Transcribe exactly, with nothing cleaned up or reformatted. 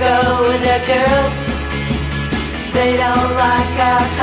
go with the girls. They don't like our